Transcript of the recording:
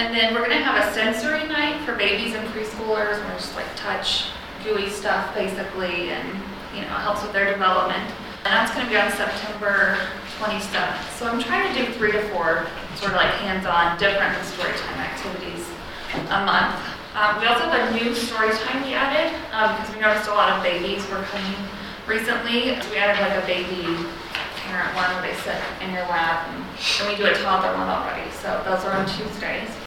And then we're gonna have a sensory night for babies and preschoolers, where just like touch, gooey stuff basically, and it helps with their development. And that's gonna be on September 27th. So I'm trying to do 3 to 4 sort of like hands-on, different story time activities a month. We also have a new story time we added, because we noticed a lot of babies were coming recently. We added like a baby parent one where they sit in your lap, and we do a toddler one already. So those are on Tuesdays.